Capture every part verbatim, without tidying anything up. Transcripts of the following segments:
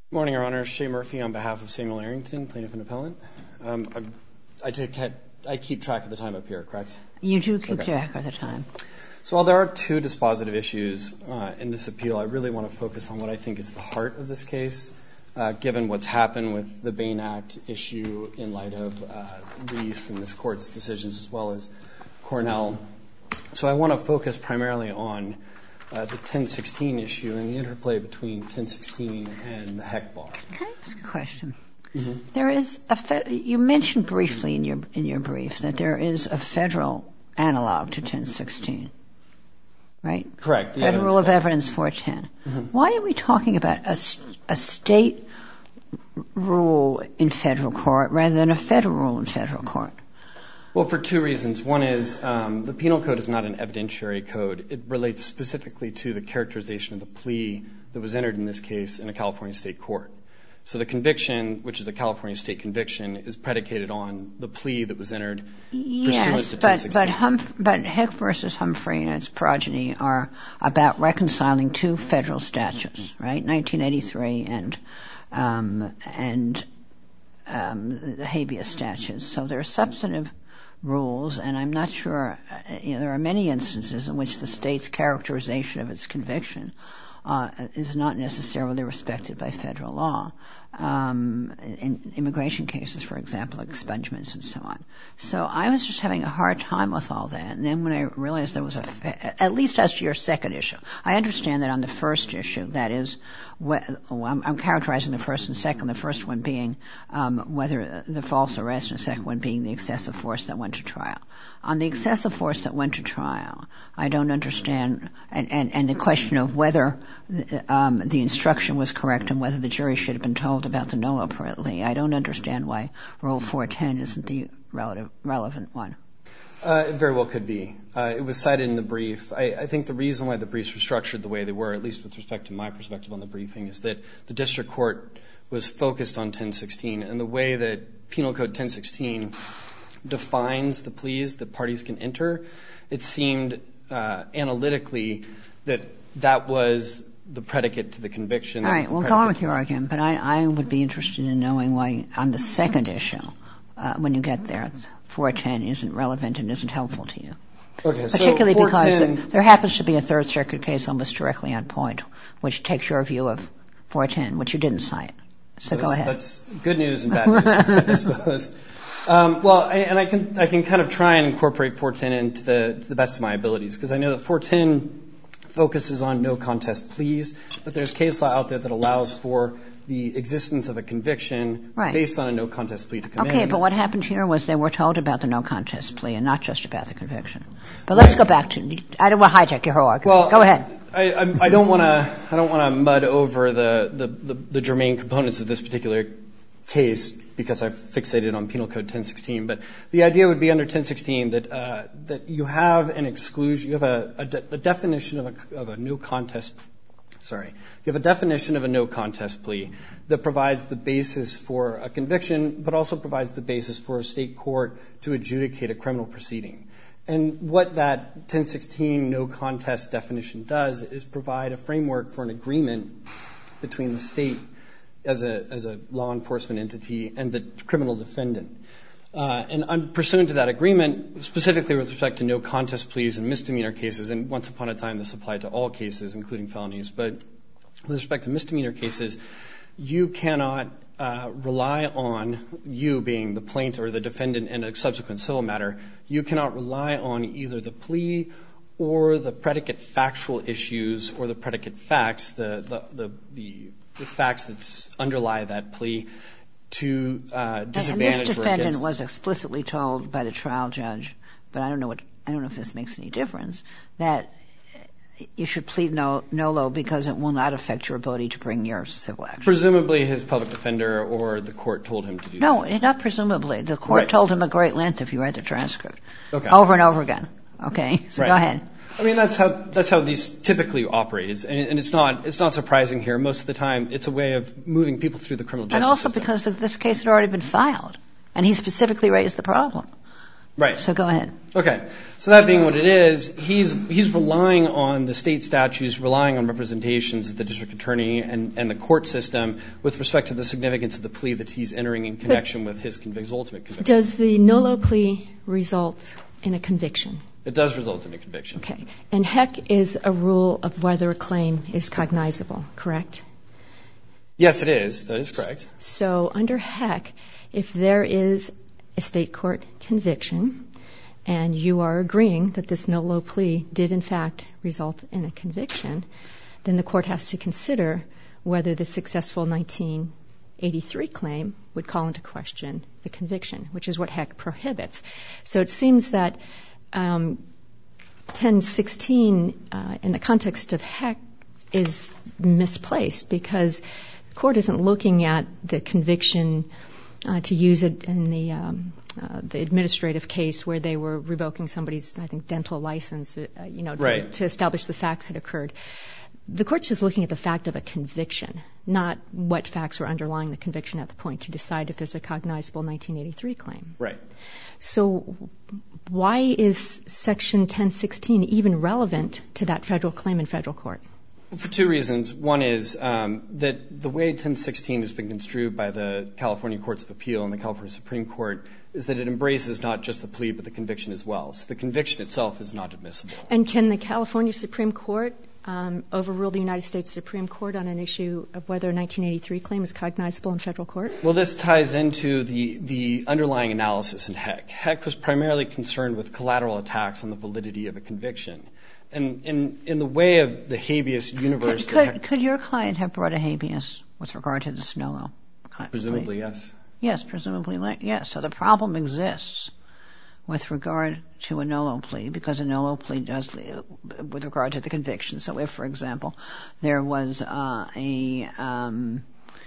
Good morning, Your Honor. Shea Murphy on behalf of Samuel Arrington, plaintiff and appellant. Um, I, I, take, I keep track of the time up here, correct? You do keep okay. track of the time. So while there are two dispositive issues uh, in this appeal, I really want to focus on what I think is the heart of this case, uh, given what's happened with the Bain Act issue in light of uh, Reese and this Court's decisions as well as Cornell. So I want to focus primarily on Uh, the ten sixteen issue and the interplay between ten sixteen and the Heck bar. Can I ask a question? Mm-hmm. There is a fe- you mentioned briefly in your in your brief that there is a federal analog to ten sixteen, right? Correct. The Federal Rule of Code. Evidence four ten. Mm-hmm. Why are we talking about a, a state rule in federal court rather than a federal rule in federal court? Well, for two reasons. One is um, the penal code is not an evidentiary code. It relates specifically to the characterization of the plea that was entered in this case in a California state court. So the conviction, which is a California state conviction, is predicated on the plea that was entered yes, pursuant to but, ten sixteen. But, Humph- but Heck versus Humphrey and its progeny are about reconciling two federal statutes, right? nineteen eighty-three and um, and um, the habeas statutes. So there are substantive rules, and I'm not sure, you know, there are many instances in which the state's characterization of its conviction uh, is not necessarily respected by federal law. Um, in immigration cases, for example, expungements and so on. So I was just having a hard time with all that. And then when I realized there was a, fa- at least as to your second issue, I understand that on the first issue, that is, wh- I'm, I'm characterizing the first and second, the first one being um, whether the false arrest and the second one being the excessive force that went to trial. On the excessive force that went to trial, I don't understand, and, and, and the question of whether um, the instruction was correct and whether the jury should have been told about the no apparently. I don't understand why Rule four ten isn't the relative, relevant one. Uh, it very well could be. Uh, it was cited in the brief. I, I think the reason why the briefs were structured the way they were, at least with respect to my perspective on the briefing, is that the district court was focused on ten sixteen, and the way that Penal Code ten sixteen defines the pleas that parties can enter, it seemed uh, analytically that that was the predicate to the conviction. All right, well, go on with your argument, but I, I would be interested in knowing why on the second issue, uh, when you get there, four ten isn't relevant and isn't helpful to you. Okay, particularly so because there, there happens to be a Third Circuit case almost directly on point, which takes your view of four ten, which you didn't cite. So that's, go ahead. That's good news and bad news, I suppose. Um, well, I, and I can I can kind of try and incorporate four ten into the, to the best of my abilities, because I know that four ten focuses on no contest pleas, but there's case law out there that allows for the existence of a conviction right. based on a no contest plea to come okay, in. Okay, but what happened here was they were told about the no contest plea and not just about the conviction. But let's right. go back to I don't want to hijack your whole argument. Well, go ahead. I, I, I don't want to I don't want to mud over the, the, the, the germane components of this particular case because I've fixated on Penal Code ten sixteen, but the idea would be under ten sixteen that uh, that you have an exclusion, you have a, a, de- a definition of a, of a no contest. Sorry, you have a definition of a no contest plea that provides the basis for a conviction, but also provides the basis for a state court to adjudicate a criminal proceeding. And what that ten sixteen no contest definition does is provide a framework for an agreement between the state as a as a law enforcement entity and the criminal defendant. Uh, and I'm pursuant to that agreement, specifically with respect to no contest pleas and misdemeanor cases, and once upon a time this applied to all cases, including felonies, but with respect to misdemeanor cases, you cannot uh, rely on, you being the plaintiff or the defendant in a subsequent civil matter, you cannot rely on either the plea or the predicate factual issues or the predicate facts, the the the, the the facts that underlie that plea to uh, disadvantage. And this defendant was explicitly told by the trial judge, but I don't know what I don't know if this makes any difference, that you should plead no nolo because it will not affect your ability to bring your civil action. Presumably, his public defender or the court told him to do no, that. No, not presumably. The court right. told him at great length if you read the transcript, okay. over and over again. Okay, so right. go ahead. I mean, that's how that's how these typically operate, and, and it's not it's not surprising here. Most of the time, it's a way of moving people through the criminal justice system. And also system. because this case had already been filed, and he specifically raised the problem. Right. So go ahead. Okay. So that being what it is, he's he's relying on the state statutes, relying on representations of the district attorney and, and the court system with respect to the significance of the plea that he's entering in connection but with his, convic- his ultimate conviction. Does the NOLO plea result in a conviction? It does result in a conviction. Okay. And Heck is a rule of whether a claim is cognizable, correct? Yes, it is. That is correct. So under Heck, if there is a state court conviction and you are agreeing that this NOLO plea did in fact result in a conviction, then the court has to consider whether the successful nineteen eighty-three claim would call into question the conviction, which is what Heck prohibits. So it seems that um, ten sixteen uh, in the context of Heck is misplaced because the court isn't looking at the conviction uh, to use it in the um, uh, the administrative case where they were revoking somebody's, I think, dental license, uh, you know, to, right. to establish the facts that occurred. The court's just looking at the fact of a conviction, not what facts were underlying the conviction at the point to decide if there's a cognizable nineteen eighty-three claim. Right. So why is Section ten sixteen even relevant to that federal claim in federal court? For two reasons. One is um, that the way ten sixteen has been construed by the California Courts of Appeal and the California Supreme Court is that it embraces not just the plea but the conviction as well. So the conviction itself is not admissible. And can the California Supreme Court um, overrule the United States Supreme Court on an issue of whether a nineteen eighty-three claim is cognizable in federal court? Well, this ties into the, the underlying analysis in Heck. Heck was primarily concerned with collateral attacks on the validity of a conviction. And in, in the way of the habeas universe... Could, could, could your client have brought a habeas with regard to this NOLO? Presumably, yes. Yes, presumably, yes. So the problem exists with regard to a NOLO plea because a NOLO plea does, with regard to the conviction. So if, for example, there was uh, a... Um,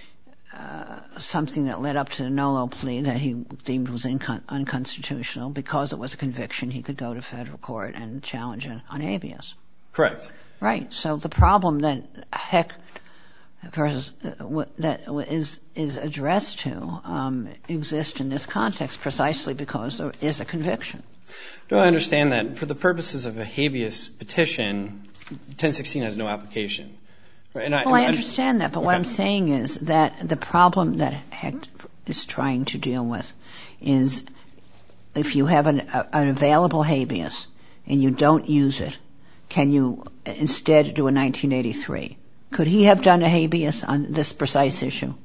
Uh, something that led up to the NOLO plea that he deemed was incon- unconstitutional because it was a conviction, he could go to federal court and challenge it on habeas. Correct. Right. So the problem that Heck versus uh, w- that w- is is addressed to um, exists in this context precisely because there is a conviction. No, I understand that. For the purposes of a habeas petition, ten sixteen has no application. Right, and I, well, I I'm, understand that, but okay. what I'm saying is that the problem that Heck is trying to deal with is if you have an, a, an available habeas and you don't use it, can you instead do a nineteen eighty-three? Could he have done a habeas on this precise issue?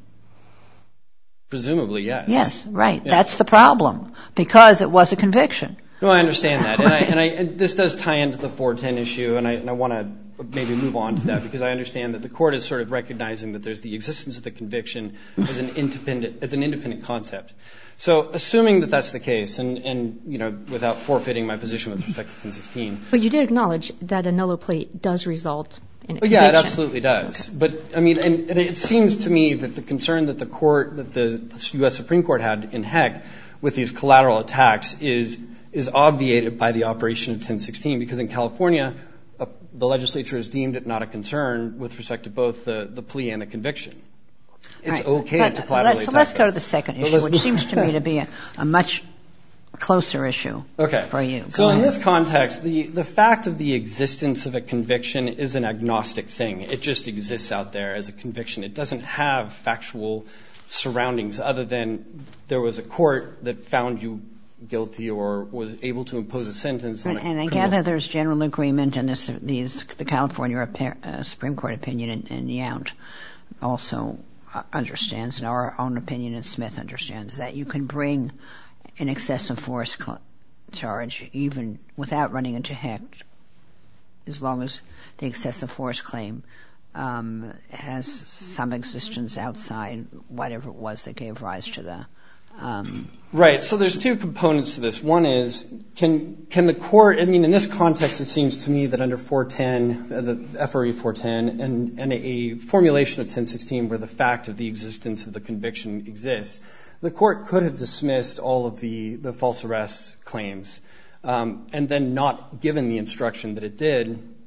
Presumably, yes. Yes, right. Yeah. That's the problem, because it was a conviction. No, I understand that. And, I, and, I, and this does tie into the four ten issue, and I, and I want to maybe move on to that because I understand that the court is sort of recognizing that there's the existence of the conviction as an independent, as an independent concept. So assuming that that's the case, and, and you know, without forfeiting my position with respect to ten sixteen. But you did acknowledge that a NOLO plea does result in a Well, conviction. yeah, it absolutely does. Okay. But, I mean, and, and it seems to me that the concern that the court, that the U S Supreme Court had in Heck with these collateral attacks is is obviated by the operation of ten sixteen because in California, uh, the legislature has deemed it not a concern with respect to both the, the plea and the conviction. It's right. okay but to collaterally let's, attack let's go those. to the second But issue, which seems to me to be a, a much closer issue okay. for you. Go so ahead. in this context, the, the fact of the existence of a conviction is an agnostic thing. It just exists out there as a conviction. It doesn't have factual surroundings other than there was a court that found you guilty or was able to impose a sentence on a and I criminal. gather there's general agreement in this, these, the California uh, Supreme Court opinion in, in Yount also uh, understands, and our own opinion in Smith understands, that you can bring an excessive force cl- charge even without running into Heck, as long as the excessive force claim um, has some existence outside whatever it was that gave rise to the Um, right. So there's two components to this. One is, can can the court, I mean, in this context, it seems to me that under four ten, uh, the F R E four ten, and, and a formulation of ten sixteen where the fact of the existence of the conviction exists, the court could have dismissed all of the, the false arrest claims um, and then not given the instruction that it did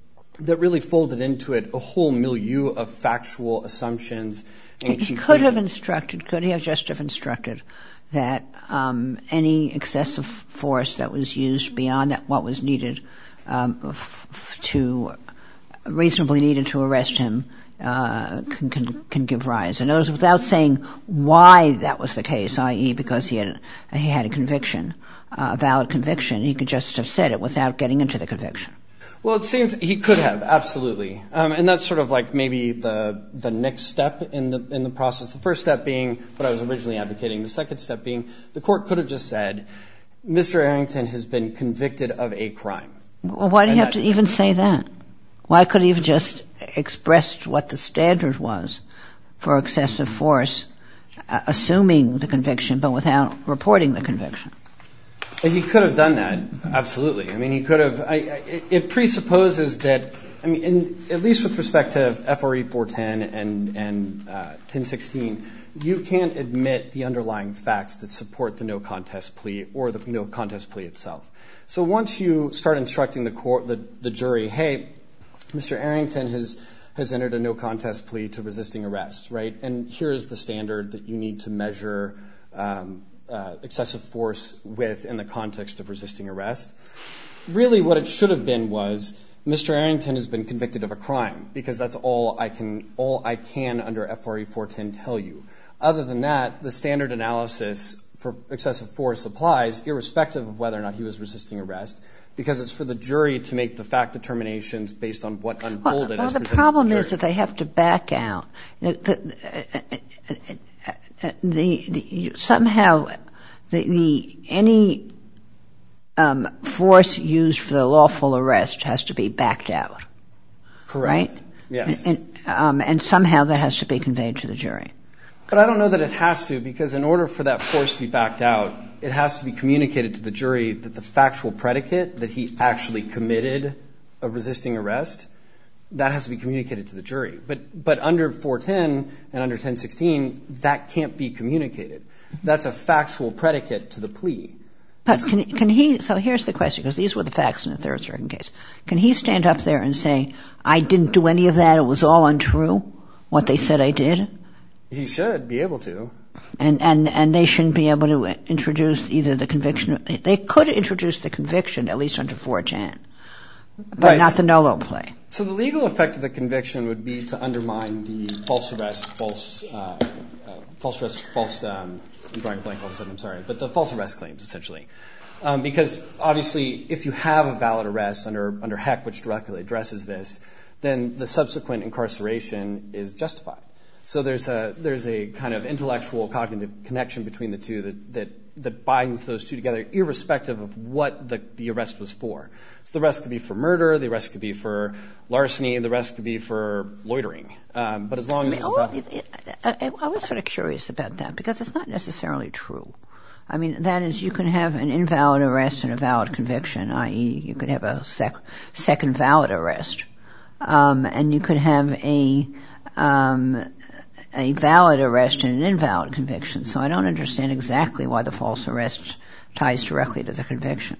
that really folded into it a whole milieu of factual assumptions. And he could have instructed, could he have just have instructed that um, any excessive force that was used beyond that what was needed um, f- to reasonably needed to arrest him uh, can, can can give rise. In other words, without saying why that was the case, that is, because he had he had a conviction, uh, a valid conviction, he could just have said it without getting into the conviction. Well, it seems he could have, absolutely. Um, and that's sort of like maybe the the next step in the in the process. The first step being what I was originally advocating. The second step being the court could have just said, Mister Arrington has been convicted of a crime. Well, why do you have to even say that? Why could he have just expressed what the standard was for excessive force, uh, assuming the conviction, but without reporting the conviction? He could have done that, absolutely. I mean, he could have. I, I, it presupposes that. I mean, in, at least with respect to F R E four ten and and uh, ten sixteen, you can't admit the underlying facts that support the no contest plea or the no contest plea itself. So once you start instructing the court, the, the jury, hey, Mister Arrington has has entered a no contest plea to resisting arrest, right? And here is the standard that you need to measure. Um, Uh, excessive force with in the context of resisting arrest. Really what it should have been was Mister Arrington has been convicted of a crime because that's all I can all I can under F R E four ten tell you. Other than that, the standard analysis for excessive force applies irrespective of whether or not he was resisting arrest because it's for the jury to make the fact determinations based on what unfolded. Well, well as the problem to the is that they have to back out. The, the, uh, the, the, somehow the, the any um, force used for the lawful arrest has to be backed out. Correct. Right? Yes. And, um, and somehow that has to be conveyed to the jury. But I don't know that it has to, because in order for that force to be backed out, it has to be communicated to the jury that the factual predicate that he actually committed a resisting arrest, that has to be communicated to the jury. But but under four ten and under ten sixteen, that can't be communicated. That's a factual predicate to the plea. But can, can he, so here's the question, because these were the facts in the Third Circuit case. Can he stand up there and say, I didn't do any of that, it was all untrue, what they said I did? He should be able to. And, and, and they shouldn't be able to introduce either the conviction, they could introduce the conviction, at least under four ten, but right. not the Nolo play. So the legal effect of the conviction would be to undermine the false arrest, false, uh, uh, false arrest, false, um, I'm drawing a blank all of a sudden, I'm sorry, but the false arrest claims, essentially. Um, because obviously, if you have a valid arrest under, under Heck, which directly addresses this, then the subsequent incarceration is justified. So there's a there's a kind of intellectual cognitive connection between the two that that, that binds those two together, irrespective of what the, the arrest was for. So the arrest could be for murder, the arrest could be for larceny, the arrest could be for loitering. Um, but as long as I, mean, it's about... it, it, I, I was sort of curious about that because it's not necessarily true. I mean, that is, you can have an invalid arrest and a valid conviction, that is, you could have a sec, second valid arrest, um, and you could have a um, a valid arrest and an invalid conviction. So I don't understand exactly why the false arrest ties directly to the conviction.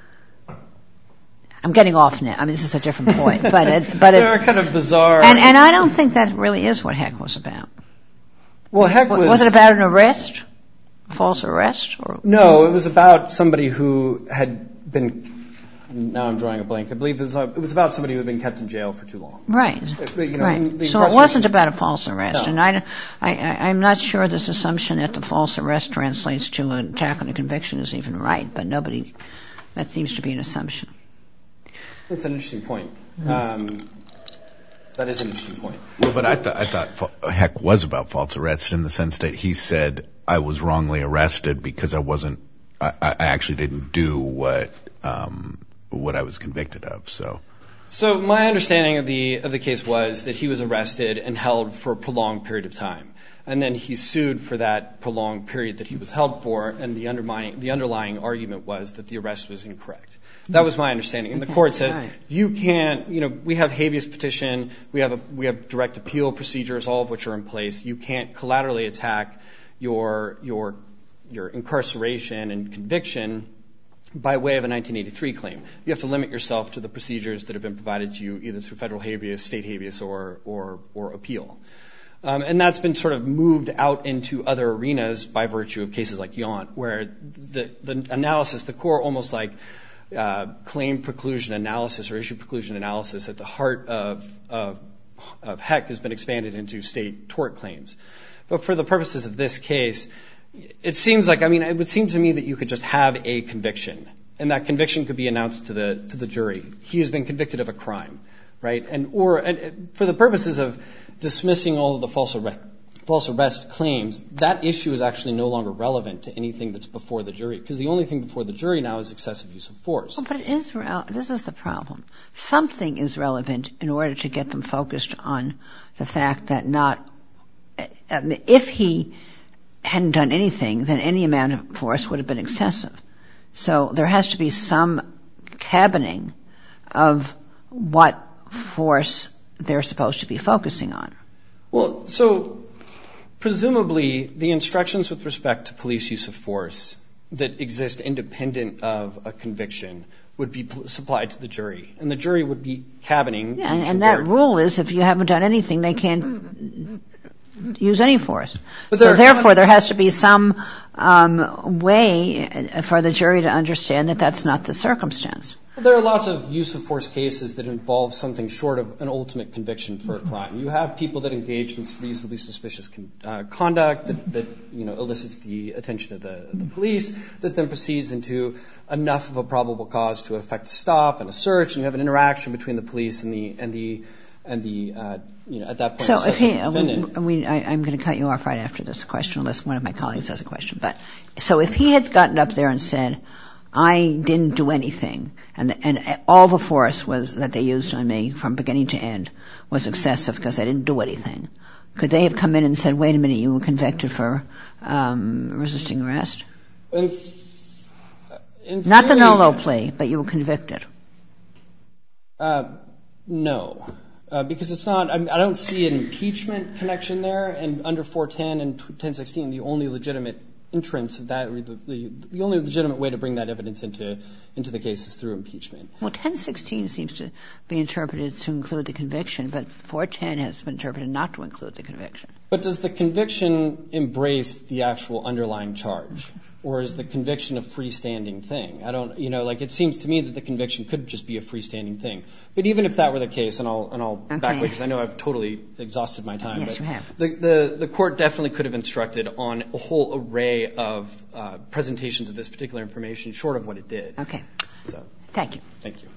I'm getting off now. I mean, this is a different point, but it, but They're it, kind of bizarre. And, and I don't think that really is what Heck was about. Well, Heck was... Was it about an arrest? A false arrest? Or? No, it was about somebody who had been... Now I'm drawing a blank. I believe it was, it was about somebody who had been kept in jail for too long. Right. But, you know, right. The so it wasn't about a false arrest. No. And I, I, I'm not sure this assumption that the false arrest translates to an attack on a conviction is even right, but nobody... That seems to be an assumption. That's an interesting point. Um, that is an interesting point. Well, but I thought I thought Heck was about false arrest in the sense that he said I was wrongly arrested because I wasn't. I, I actually didn't do what um, what I was convicted of. So. So my understanding of the of the case was that he was arrested and held for a prolonged period of time. And then he sued for that prolonged period that he was held for, and the undermining, the underlying argument was that the arrest was incorrect. That was my understanding. And the court says, right. you can't, you know, we have habeas petition, we have a, we have direct appeal procedures, all of which are in place. You can't collaterally attack your, your, your incarceration and conviction by way of a nineteen eighty-three claim. You have to limit yourself to the procedures that have been provided to you either through federal habeas, state habeas, or, or, or appeal. Um, and that's been sort of moved out into other arenas by virtue of cases like Yount, where the, the analysis, the core almost like uh, claim preclusion analysis or issue preclusion analysis at the heart of, of, of Heck has been expanded into state tort claims. But for the purposes of this case, it seems like, I mean, it would seem to me that you could just have a conviction, and that conviction could be announced to the to the jury. He has been convicted of a crime, right? And or and for the purposes of dismissing all of the false arrest, false arrest claims, that issue is actually no longer relevant to anything that's before the jury, because the only thing before the jury now is excessive use of force. Well, but it is re- this is the problem. Something is relevant in order to get them focused on the fact that not if he hadn't done anything, then any amount of force would have been excessive. So there has to be some cabining of what force they're supposed to be focusing on. Well, so presumably the instructions with respect to police use of force that exist independent of a conviction would be supplied to the jury, and the jury would be cabining. Yeah, and, and that rule is if you haven't done anything, they can't use any force. But so therefore, there has to be some um, way for the jury to understand that that's not the circumstance. Well, there are lots of use of force cases that involve something short of an ultimate conviction for a crime. You have people that engage in reasonably suspicious con- uh, conduct that, that you know elicits the attention of the, of the police, that then proceeds into enough of a probable cause to effect a stop and a search, and you have an interaction between the police and the and the and the uh, you know at that point. So if he, defendant. we, we, I, I'm going to cut you off right after this question, unless one of my colleagues has a question. But so if he had gotten up there and said, I didn't do anything, and and all the force was that they used on me from beginning to end was excessive because I didn't do anything, could they have come in and said, wait a minute, you were convicted for um, resisting arrest? In, in Not theory, the no-low plea, but you were convicted. Uh, no. Uh, because it's not, I, I don't see an impeachment connection there, and under four ten and ten sixteen, the only legitimate entrance of that, the, the, the only legitimate way to bring that evidence into into the case is through impeachment. Well, ten sixteen seems to be interpreted to include the conviction, but four ten has been interpreted not to include the conviction. But does the conviction embrace the actual underlying charge? Or is the conviction a freestanding thing? I don't, you know, like it seems to me that the conviction could just be a freestanding thing. But even if that were the case, and I'll and I'll okay. back away because I know I've totally exhausted my time. Yes, but you have. The, the the court definitely could have instructed on a whole array of uh, presentations of this particular information, short of what it did. Okay. So, thank you. Thank you.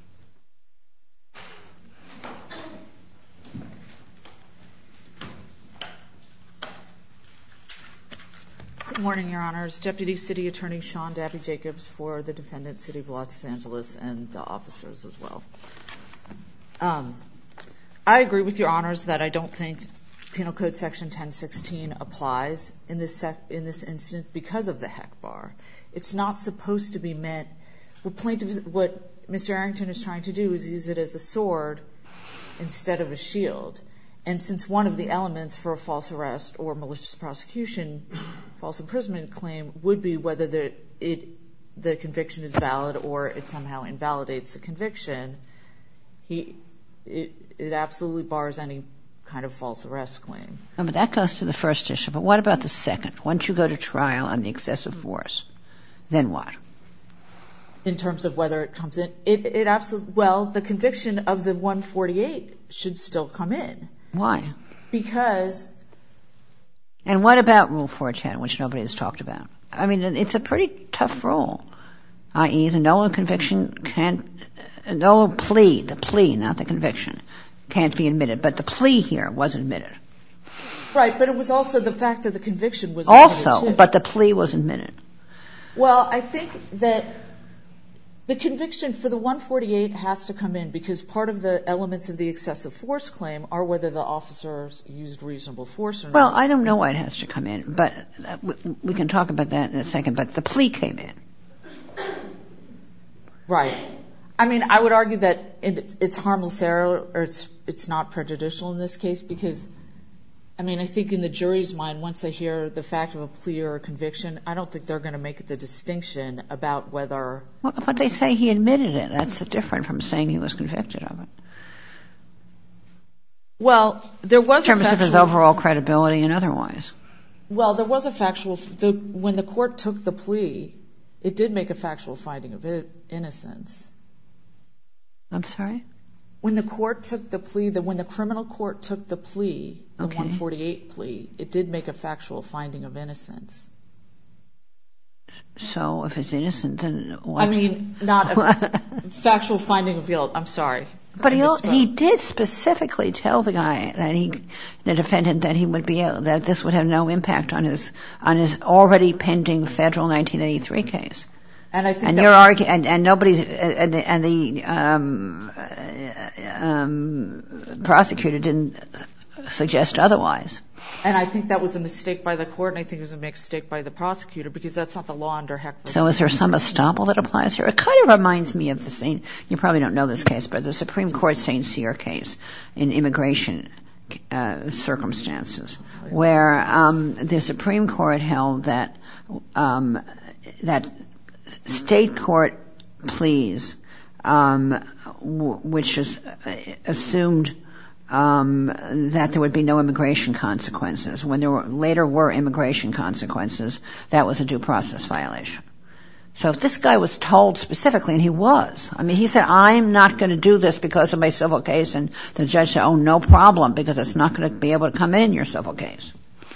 Good morning, Your Honors. Deputy City Attorney Sean Dabby Jacobs for the defendant, City of Los Angeles, and the officers as well. Um, I agree with Your Honors that I don't think Penal Code Section ten sixteen applies in this sec- in this instance because of the heck bar. It's not supposed to be meant. What plaintiff, what Mister Arrington is trying to do is use it as a sword instead of a shield. And since one of the elements for a false arrest or malicious prosecution, false imprisonment claim would be whether the, it, the conviction is valid or it somehow invalidates the conviction, he, it, it absolutely bars any kind of false arrest claim. No, but that goes to the first issue. But what about the second? Once you go to trial on the excessive force, then what? In terms of whether it comes in, it, it absolutely, well, the conviction of the one forty-eight should still come in. Why? Because. And what about Rule four ten, which nobody has talked about? I mean, it's a pretty tough rule, that is, a no conviction can't, a no plea, the plea, not the conviction, can't be admitted. But the plea here was admitted. Right, but it was also the fact of the conviction was also, admitted too. But the plea was admitted. Well, I think that the conviction for the one forty-eight has to come in because part of the elements of the excessive force claim are whether the officers used reasonable force or not. Well, I don't know why it has to come in, but we can talk about that in a second. But the plea came in. Right. I mean, I would argue that it's harmless error or it's it's not prejudicial in this case because I mean, I think in the jury's mind, once they hear the fact of a plea or a conviction, I don't think they're going to make the distinction about whether... Well, but they say he admitted it. That's different from saying he was convicted of it. Well, there was a factual... In terms of his overall credibility and otherwise. Well, there was a factual... The, when the court took the plea, it did make a factual finding of innocence. I'm sorry? When the court took the plea, the, when the criminal court took the plea, the okay. one forty-eight plea, it did make a factual finding of innocence. So if it's innocent, then what? I mean, not a factual finding of guilt. I'm sorry. But he, he did specifically tell the guy that he, the defendant, that he would be able, that this would have no impact on his on his already pending federal nineteen eighty-three case. And I think and you're arguing, and, and nobody, and the, and the um, um, prosecutor didn't suggest otherwise. And I think that was a mistake by the court, and I think it was a mistake by the prosecutor, because that's not the law under Heck versus... So is there some estoppel that applies here? It kind of reminds me of the Saint, you probably don't know this case, but the Supreme Court Saint Cyr case in immigration uh, circumstances, where um, the Supreme Court held that um, that state court pleas, um, w- which is uh, assumed um, that there would be no immigration consequences. When there were, later were immigration consequences, that was a due process violation. So if this guy was told specifically, and he was, I mean, he said, I'm not going to do this because of my civil case, and the judge said, oh, no problem, because it's not going to be able to come in your civil case.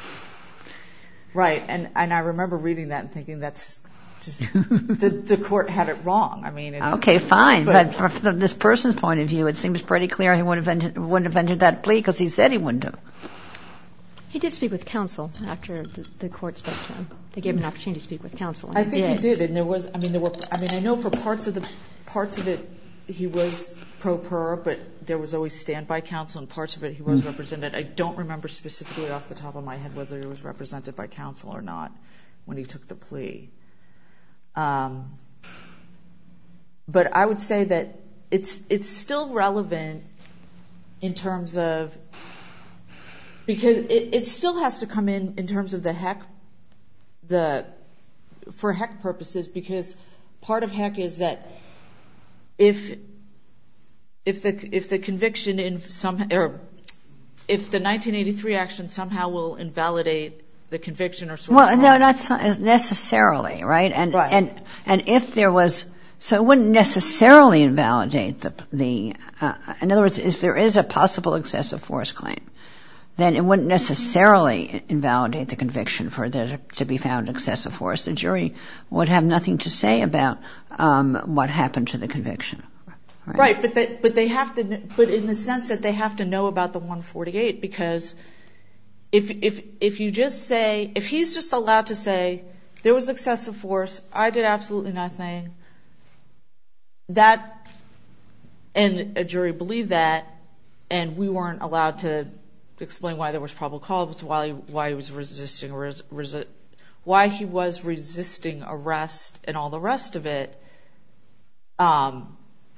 Right, and, and I remember reading that and thinking that's just, the, the court had it wrong. I mean, it's... Okay, fine, but, but from this person's point of view, it seems pretty clear he wouldn't have entered, wouldn't have entered that plea because he said he wouldn't have. He did speak with counsel after the, the court spoke to him. They gave him an opportunity to speak with counsel. And I think he did. he did, and there was, I mean, there were, I mean, I know for parts of the, parts of it, he was pro per, but there was always standby counsel, and parts of it he was mm-hmm. represented. I don't remember specifically off the top of my head whether he was represented by counsel or not when he took the plea. Um, but I would say that it's it's still relevant in terms of, because it, it still has to come in in terms of the Heck, the for Heck purposes, because part of Heck is that if if the if the conviction in some or if the nineteen eighty-three action somehow will invalidate the conviction or sort well, of... Well, no, not so, necessarily, right? And, right. and, and if there was, so it wouldn't necessarily invalidate the, the uh, in other words, if there is a possible excessive force claim, then it wouldn't necessarily invalidate the conviction for there to be found excessive force. The jury would have nothing to say about um, what happened to the conviction. Right, right but, they, but they have to, but in the sense that they have to know about the one forty-eight, because If if if you just say, if he's just allowed to say, there was excessive force, I did absolutely nothing, that, and a jury believed that, and we weren't allowed to explain why there was probable cause, why why he was resisting, res, resi, why he was resisting arrest, and all the rest of it, um,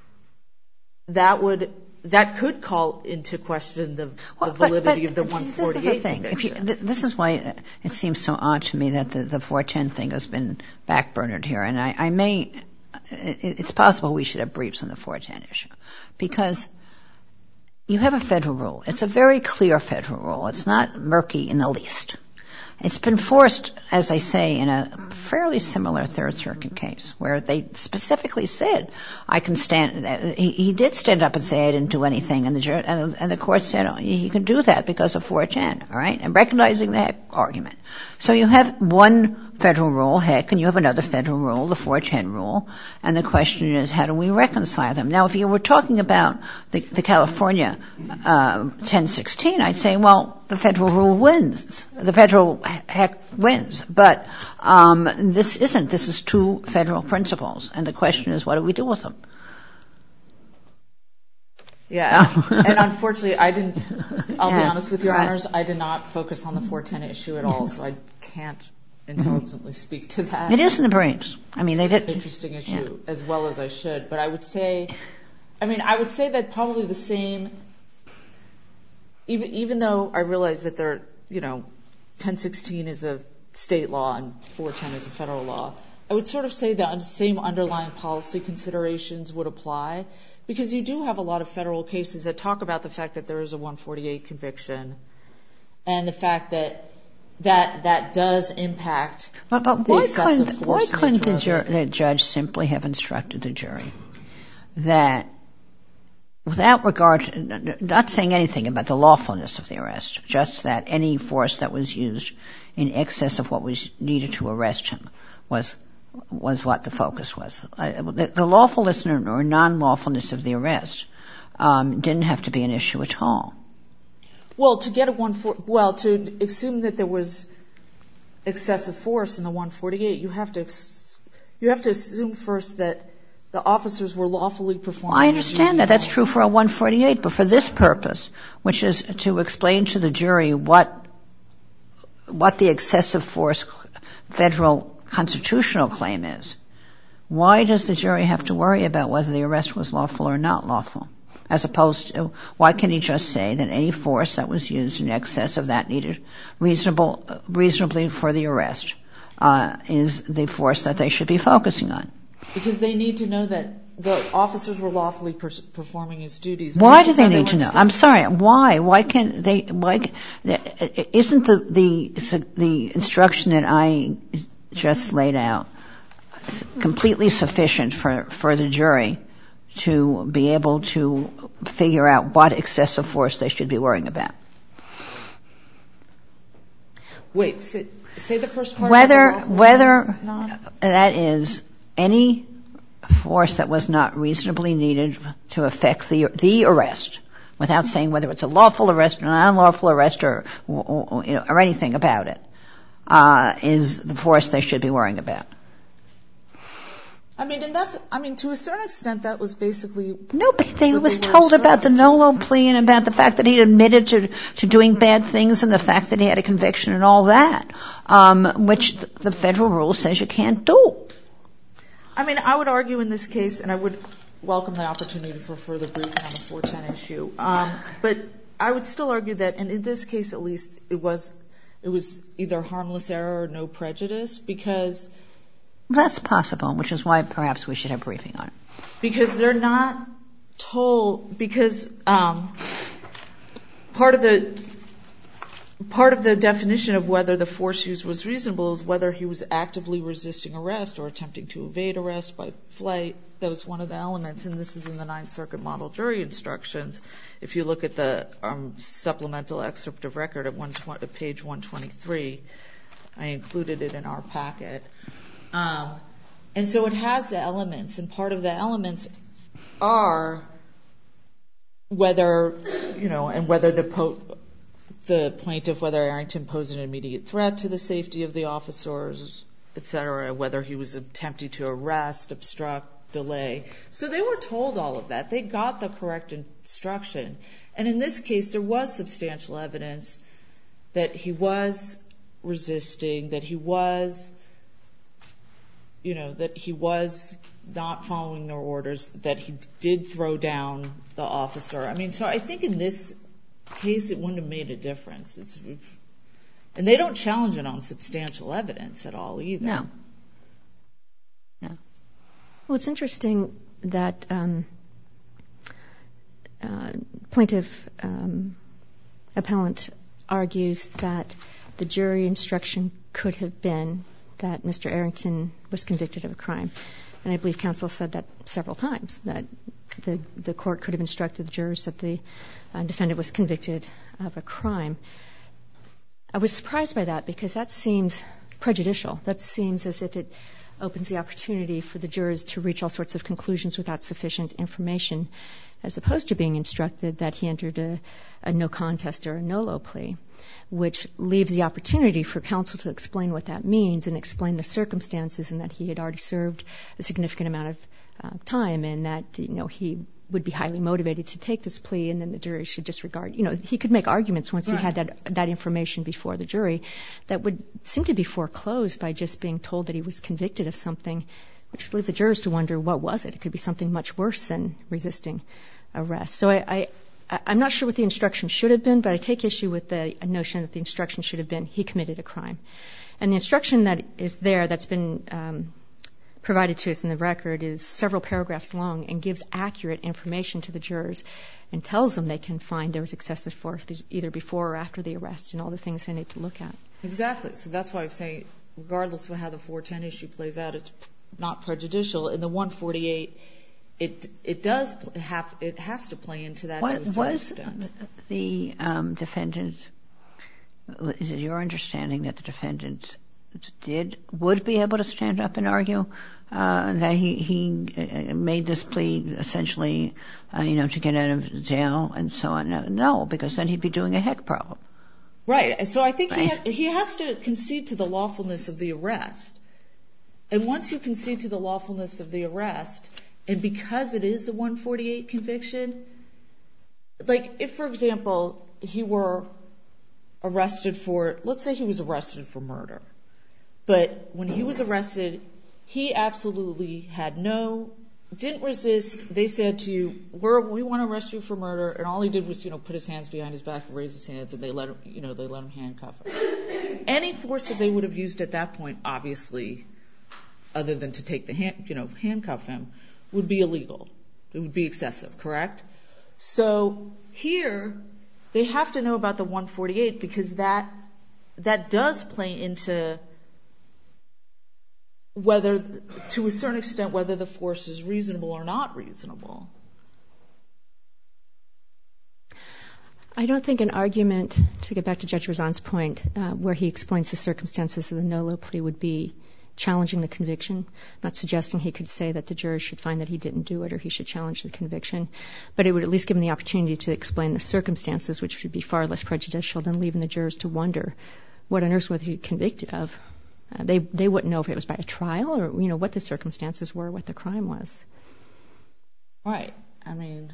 that would. That could call into question the, well, the validity but, but of the one forty-eight this is the thing. conviction. If you, this is why it seems so odd to me that the, the four ten thing has been backburnered here. And I, I may, it's possible we should have briefs on the four ten issue. Because you have a federal rule. It's a very clear federal rule. It's not murky in the least. It's been forced, as I say, in a fairly similar Third Circuit case where they specifically said, I can stand, he, he did stand up and say I didn't do anything, and the, jur- and, and the court said, oh, he can do that because of four ten, all right, and recognizing the Heck argument. So you have one federal rule, Heck, and you have another federal rule, the four ten rule, and the question is, how do we reconcile them? Now, if you were talking about the, the California uh, ten sixteen, I'd say, well, the federal rule wins. The federal Heck wins. But um, this isn't. This is two federal principles, and the question is, what do we do with them? Yeah, and, and unfortunately, I didn't, I'll yeah, be honest with your right. honors, I did not focus on the four ten issue at all, so I can't intelligently speak to that. It is in the brains. I mean, they did. Interesting issue, yeah. as well as I should. But I would say, I mean, I would say that probably the same, even even though I realize that there you know, ten sixteen is a state law and four ten is a federal law, I would sort of say that the same underlying policy considerations would apply, because you do have a lot of federal cases that talk about the fact that there is a one forty-eight conviction and the fact that that that does impact but, but the why excessive couldn't, force why couldn't nature the, of jur- it. the judge simply have instructed the jury that without regard to, not saying anything about the lawfulness of the arrest, just that any force that was used in excess of what was needed to arrest him was was what the focus was. Uh, the, the lawfulness or non-lawfulness of the arrest um, didn't have to be an issue at all. Well, to get a one four, well, to assume that there was excessive force in the one forty-eight, you have to ex- you have to assume first that the officers were lawfully performing. I understand that. That's true for a one forty-eight, but for this purpose, which is to explain to the jury what what the excessive force federal constitutional claim is, why does the jury have to worry about whether the arrest was lawful or not lawful? As opposed to, why can he just say that any force that was used in excess of that needed reasonable, reasonably for the arrest uh, is the force that they should be focusing on? Because they need to know that the officers were lawfully per- performing his duties. Why do they need to know? I'm sorry. Why? Why can't they? Why isn't the the the instruction that I just laid out completely sufficient for for the jury to be able to figure out what excessive force they should be worrying about? Wait, say, say the first part. Whether of the whether not? that is any force that was not reasonably needed to affect the the arrest, without saying whether it's a lawful arrest or an unlawful arrest or or, you know, or anything about it, uh, is the force they should be worrying about. I mean, and that's, I mean, to a certain extent, that was basically. No, but they was they told about the to. Nolo plea and about the fact that he admitted to to doing bad things and the fact that he had a conviction and all that, um, which the federal rule says you can't do. I mean, I would argue in this case, and I would welcome the opportunity for further briefing on the four ten issue, um, but I would still argue that, and in this case at least, it was it was either harmless error or no prejudice, because. That's possible, which is why perhaps we should have briefing on it. Because they're not told, because um, part of the part of the definition of whether the force used was reasonable is whether he was actively resisting arrest or attempting to evade arrest by flight. That was one of the elements, and this is in the Ninth Circuit Model Jury Instructions. If you look at the um, supplemental excerpt of record at one twenty, page one twenty-three, I included it in our packet. Um, and so it has the elements, and part of the elements are whether, you know, and whether the po- the plaintiff, whether Arrington posed an immediate threat to the safety of the officers, et cetera, whether he was attempting to arrest, obstruct, delay. So they were told all of that. They got the correct instruction. And in this case, there was substantial evidence that he was resisting, that he was... you know, that he was not following their orders, that he did throw down the officer. I mean, so I think in this case it wouldn't have made a difference. It's, and they don't challenge it on substantial evidence at all either. No. No. Well, it's interesting that um, uh, plaintiff um, appellant argues that the jury instruction could have been that Mister Arrington was convicted of a crime. And I believe counsel said that several times, that the, the court could have instructed the jurors that the uh, defendant was convicted of a crime. I was surprised by that because that seems prejudicial. That seems as if it opens the opportunity for the jurors to reach all sorts of conclusions without sufficient information, as opposed to being instructed that he entered a, a no contest or a Nolo plea, which leaves the opportunity for counsel to explain what that means and explain the circumstances, and that he had already served a significant amount of uh, time, and that, you know, he would be highly motivated to take this plea, and then the jury should disregard. You know, he could make arguments once right. he had that that information before the jury that would seem to be foreclosed by just being told that he was convicted of something, which would leave the jurors to wonder, what was it? It could be something much worse than resisting arrest. So I, I I'm not sure what the instruction should have been, but I take issue with the notion that the instruction should have been he committed a crime. And the instruction that is there that's been um, provided to us in the record is several paragraphs long and gives accurate information to the jurors and tells them they can find there was excessive force either before or after the arrest and all the things they need to look at. Exactly. So that's why I'm saying, regardless of how the four ten issue plays out, it's not prejudicial. In the one forty-eight, it it does have it has to play into that what, to a certain was extent. The um, defendant, is it your understanding that the defendant did would be able to stand up and argue uh, that he he made this plea essentially, uh, you know, to get out of jail and so on? No, no, because then he'd be doing a heck problem. Right. So I think right. he ha- he has to concede to the lawfulness of the arrest. And once you concede to the lawfulness of the arrest, and because it is the one forty-eight conviction, like if, for example, he were arrested for, let's say he was arrested for murder, but when he was arrested, he absolutely had no, didn't resist. They said to you, We're, we want to arrest you for murder, and all he did was, you know, put his hands behind his back and raise his hands, and they let him, you know, they let him handcuff him. Any force that they would have used at that point, obviously, other than to take the hand, you know, handcuff him, would be illegal. It would be excessive, correct? So here, they have to know about the one forty-eight because that that does play into whether, to a certain extent, whether the force is reasonable or not reasonable. I don't think an argument, to get back to Judge Razan's point, uh, where he explains the circumstances of the no-low plea would be challenging the conviction. I'm not suggesting he could say that the jurors should find that he didn't do it or he should challenge the conviction, but it would at least give him the opportunity to explain the circumstances, which would be far less prejudicial than leaving the jurors to wonder what on earth was he convicted of. Uh, they they wouldn't know if it was by a trial or, you know, what the circumstances were, what the crime was. Right. I mean...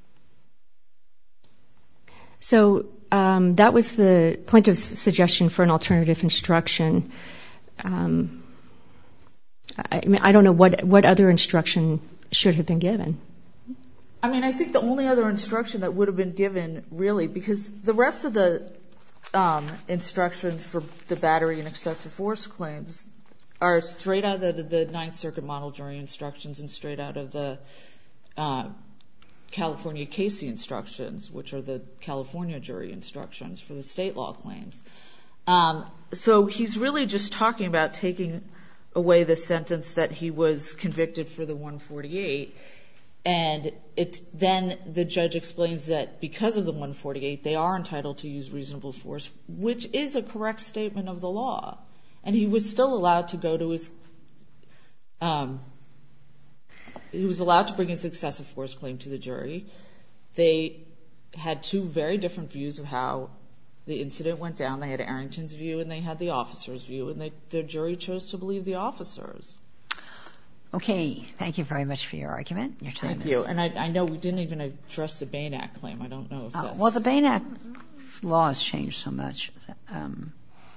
So um, that was the plaintiff's suggestion for an alternative instruction. Um, I mean, I don't know what what other instruction should have been given. I mean, I think the only other instruction that would have been given, really, because the rest of the um, instructions for the battery and excessive force claims are straight out of the, the Ninth Circuit model jury instructions and straight out of the uh, California Casey instructions, which are the California jury instructions for the state law claims. Um, so he's really just talking about taking away the sentence that he was convicted for the one forty-eight, and it then the judge explains that because of the one forty-eight, they are entitled to use reasonable force, which is a correct statement of the law. And he was still allowed to go to his, um, he was allowed to bring his excessive force claim to the jury. They had two very different views of how the incident went down. They had Arrington's view and they had the officer's view, and they, the jury chose to believe the officers. Okay. Thank you very much for your argument. Your time Thank is... you. And I, I know we didn't even address the Bain Act claim. I don't know if Uh, that's... well, the Bain Act law has changed so much. Um,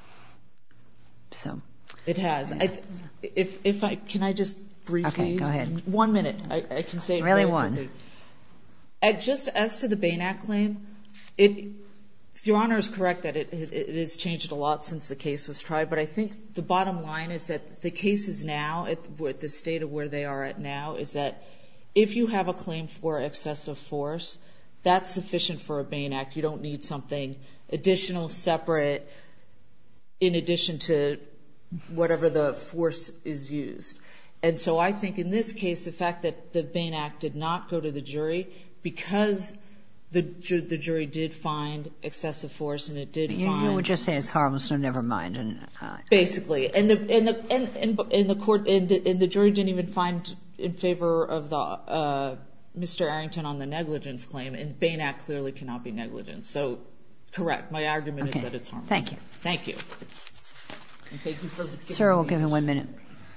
so... It has. Yeah. I, if, if I, can I just briefly... Okay, go ahead. One minute. I, I can say it Really very one. quickly. And just as to the Bain Act claim, it... Your Honor is correct that it, it, it has changed a lot since the case was tried, but I think the bottom line is that the cases now, at, at the state of where they are at now, is that if you have a claim for excessive force, that's sufficient for a Bain Act. You don't need something additional, separate, in addition to whatever the force is used. And so I think in this case, the fact that the Bain Act did not go to the jury, because the, ju- the jury did find excessive force and it did You, find... you would just say it's harmless, so never mind. And, uh, Basically. And the, and the, and, and, and the court, and the, and the jury didn't even find in favor of the, uh, Mister Arrington on the negligence claim, and Bain Act clearly cannot be negligent. So, correct. My argument okay. is that it's harmless. Thank you. Thank you. And thank you for giving Sir, we'll me give him one minute.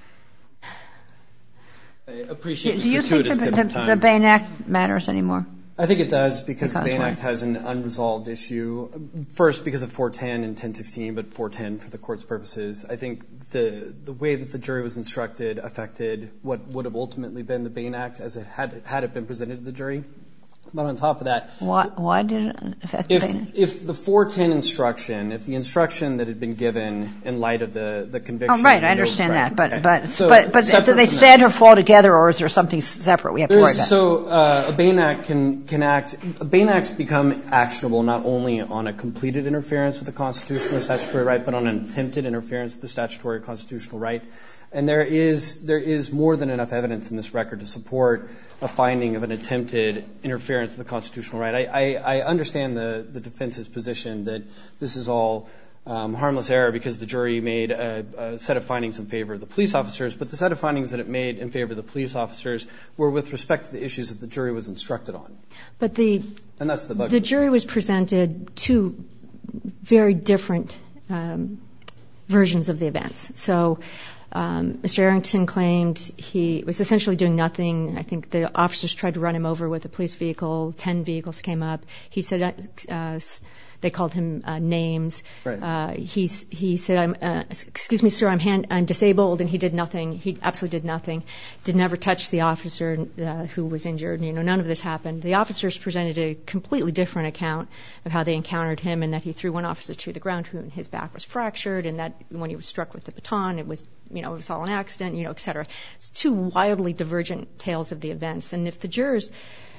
I appreciate Do, the do you think gratuitous the, bit of the, time. the Bain Act matters anymore? I think it does because the Because Bain why? Act has an unresolved issue. First, because of four ten and ten sixteen, but four ten for the court's purposes. I think the the way that the jury was instructed affected what would have ultimately been the Bain Act as it had had it been presented to the jury. But on top of that, why, why did it affect if, Bainack? If the four ten instruction, if the instruction that had been given in light of the, the conviction. Oh, right, I understand no, that. right, But, okay. but, so but, but do they stand that. or fall together, or is there something separate we have to worry about? So uh, a Bain Act can, can act, a Bain Acts become actionable not only on a completed interference with the constitutional or statutory right, but on an attempted interference with the statutory or constitutional right. And there is there is more than enough evidence in this record to support a finding of an attempted interference with the constitutional right. I, I, I understand the, the defense's position that this is all um, harmless error because the jury made a, a set of findings in favor of the police officers, but the set of findings that it made in favor of the police officers were with respect to the issues that the jury was instructed on. But the and that's the bug. The jury was presented two very different um, versions of the events. So. Um, Mister Arrington claimed he was essentially doing nothing. I think the officers tried to run him over with a police vehicle. Ten vehicles came up. He said uh, they called him uh, names. Right. Uh, he he said, I'm, uh, "Excuse me, sir, I'm hand, I'm disabled," and he did nothing. He absolutely did nothing. Did never touch the officer uh, who was injured. You know, none of this happened. The officers presented a completely different account of how they encountered him, and that he threw one officer to the ground, who his back was fractured, and that when he was struck with the baton, it was. You know, it was all an accident, you know, et cetera. It's two wildly divergent tales of the events. And if the jurors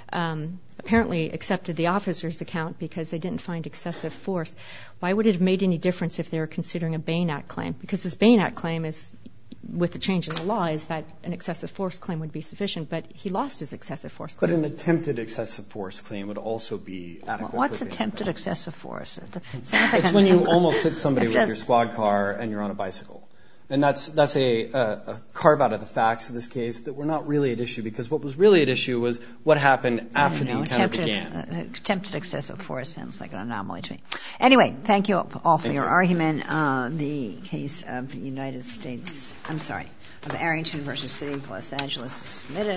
um, apparently accepted the officer's account because they didn't find excessive force, why would it have made any difference if they were considering a Bain Act claim? Because this Bain Act claim is, with the change in the law, is that an excessive force claim would be sufficient, but he lost his excessive force claim. But an attempted excessive force claim would also be adequate. What's for attempted excessive force? It sounds like it's when you almost hit somebody with your squad car and you're on a bicycle. And that's that's a, a, a carve out of the facts of this case that were not really at issue, because what was really at issue was what happened after the encounter attempted, began. Uh, attempted excessive force sounds like an anomaly to me. Anyway, thank you all for thank your you. argument. Uh, the case of the United States, I'm sorry, of Arrington versus City of Los Angeles is submitted.